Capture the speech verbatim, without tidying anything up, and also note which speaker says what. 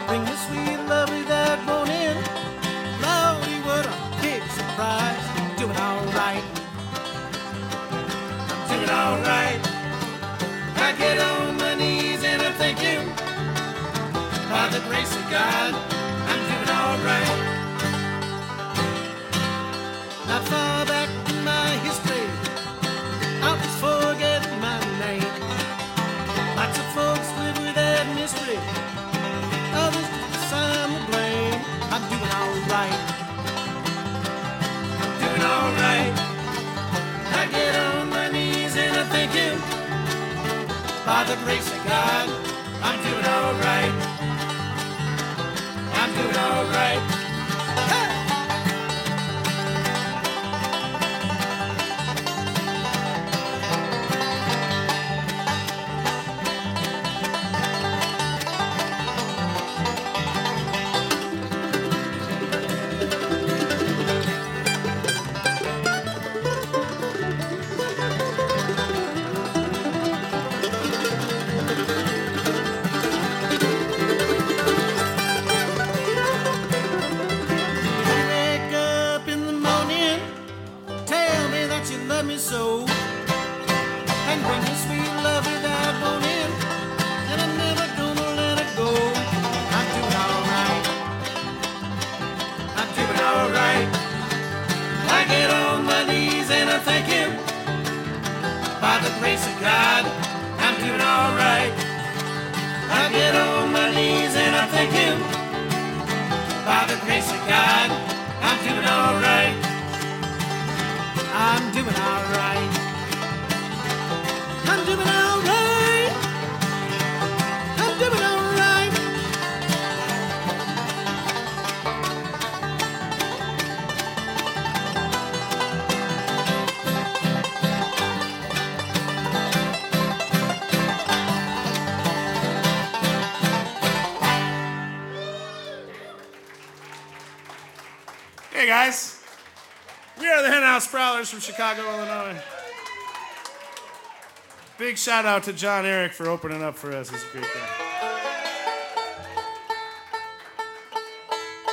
Speaker 1: bring me sweet love without warning. Lordy, what a big surprise. I'm doing alright. I'm doing alright. I get on my knees and I thank Him. By the grace of God, I'm doing alright. Not far back in my history, I was forgetting my name. Lots of folks live with that mystery, others just assign the blame. I'm doing alright. I'm doing alright. I get on my knees and I thank Him. By the grace of God, I'm doing alright. I'm doing alright. Hey! Me so and bring me sweet love without warning, and I'm never gonna let it go. I'm doing alright. I'm doing alright. I get on my knees and I thank Him. By the grace of God, I'm doing alright. I get on my knees and I thank Him. By the grace of God, I'm doing alright. I'm doing alright. I'm doing alright. I'm doing alright.
Speaker 2: Hey guys. We are the Henhouse Prowlers from Chicago, Illinois. Big shout out to John Eric for opening up for us. He's a great guy.